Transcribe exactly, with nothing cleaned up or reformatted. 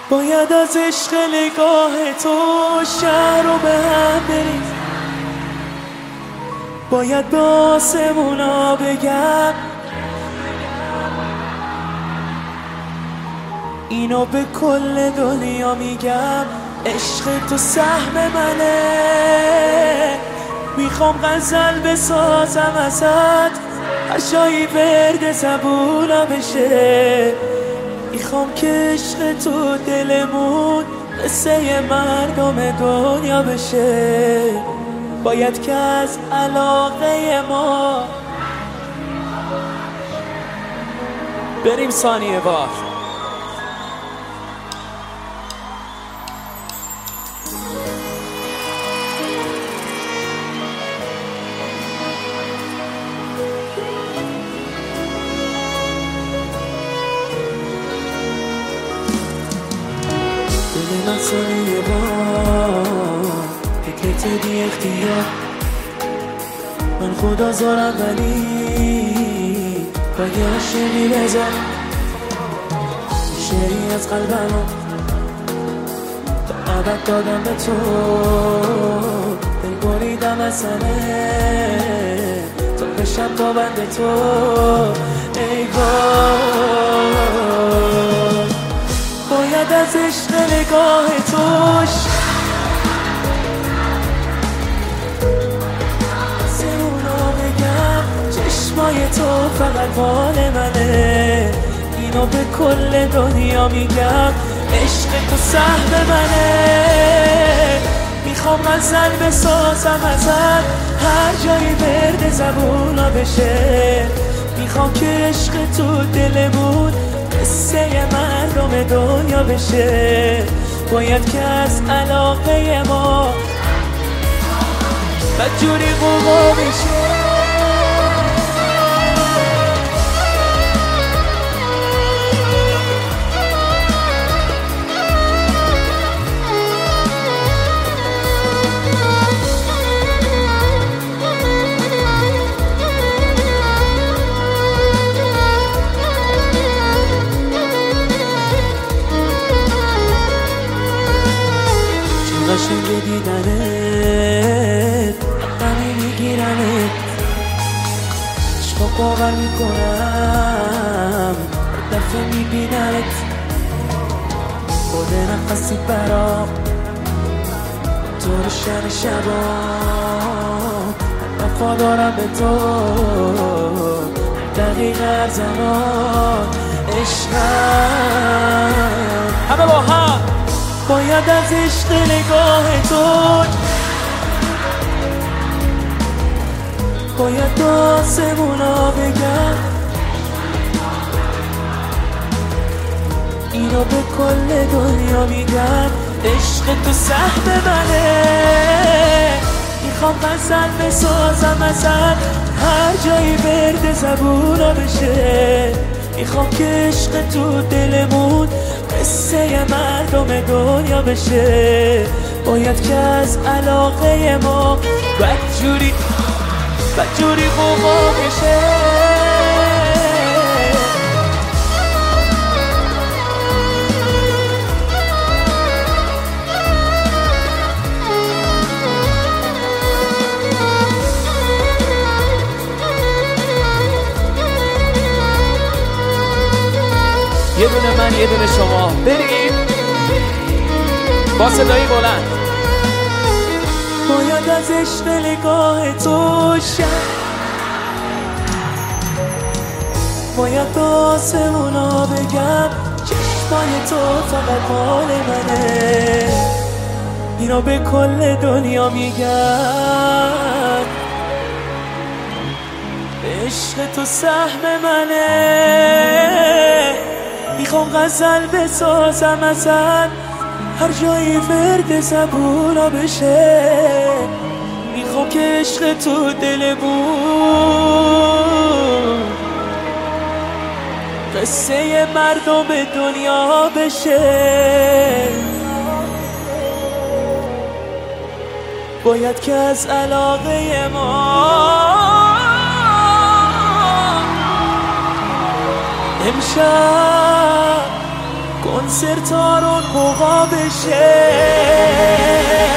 باید از عشق نگاه تو شهر رو به هم بریم، باید به آسمونا بگم اینو به کل دنیا میگم، عشق تو سهم منه. میخوام غزل بسازم ازت، هر جایی ورد زبونا بشه. میخوام که عشق تو دلمون قصه مردم دنیا بشه. باید که از علاقه ما بریم ثانیه بار. دل من ثانیه بار فکرت بی اختیار، من خدا زارم ولی باید شمی بذار شعری از قلبمو تا ابد دادم به تو. دل بریدم از سنه تا بشم تا بند تو. ای وای باید از عشق نگاه توش سمونا بگم، چشمای تو فقط مال منه. اینو به کل دنیا میگم، عشق تو سهم منه. میخوام غزل بسازم ازت، هر جایی ورد زبونا بشه. میخوام که عشق تو دلمون قصه مردم دنیا بشه. باید که از علاقه ما بدجوری قوقا بشه. قشنگ دیدنت غمی میگیرنت، عشقا باور میکنم دفعه میبیننت. خود نفسی برام تو رو شن شبا، وفا دارم به تو دقیق هر زمان. عشقم همه با هم باید از عشق نگاه تو، باید آسمونا بگم اینو به کل دنیا میگم، عشق تو سهم منه. میخوام غزل بسازم ازت، هر جایی ورد زبونا بشه. میخوام که عشق تو دلمون قصه مردم دنیا بشه. باید که از علاقه ما بدجوری بدجوری قوقا بشه. یه دونه من یه دونه شما، بریم با صدایی بلند. باید از عشق نگاه تو شد، باید به آسمونا بگم چشمای تو فقط مال منه. اینو به کل دنیا میگم، عشق تو سهم منه. میخوام غزل بسازم ازت، هر جایی ورد زبونا بشه. میخوام که عشق تو دلمون قصه مردم دنیا بشه. باید که از علاقه ما امشب کنسرت ها رو موقع بشه.